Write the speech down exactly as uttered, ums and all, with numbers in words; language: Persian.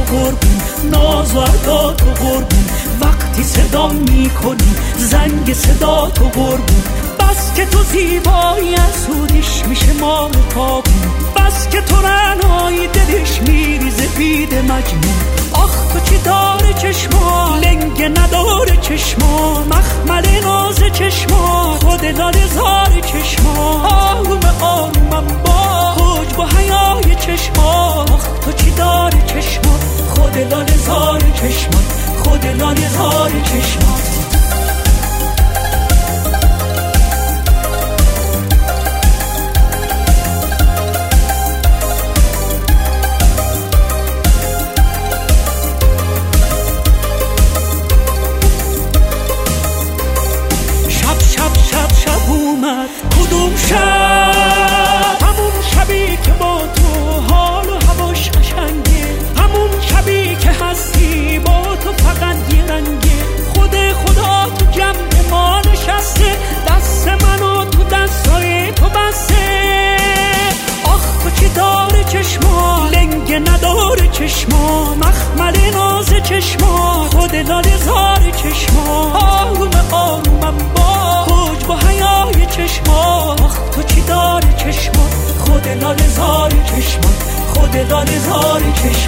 قربون، ناز و ادا تو قربون، وقتی صدا میکنی زنگ صدا تو قربون، بس که تو زیبایی اسودش میشه ماه تابون، بس که تو رعنایی دلش میریزه بید مجنون. آخ تو چی داره چشما لنگ نداره چشما، مخمل ناز چشما خود لاله زار چشما، آروم آرومم با حج با حیای چشما. آخ تو چی داره چشما خود لاله زار چشما، خود لاله زار چشما. کدوم شب؟ همون شبی که با تو حال و هواش قشنگه، همون شبی که هستی با تو فقط یه رنگه، خود خدا تو جمع ما نشسته، دست منو تو دستای تو بسته. آخ تو چی داره چشما لنگ نداره چشما، مخمل ناز چشما خود لاله زار چشما، آروم آرومم با حج با حیای چشما. آخ تو چی داره چشما خود لاله زار چشما، خود لاله زار چشما.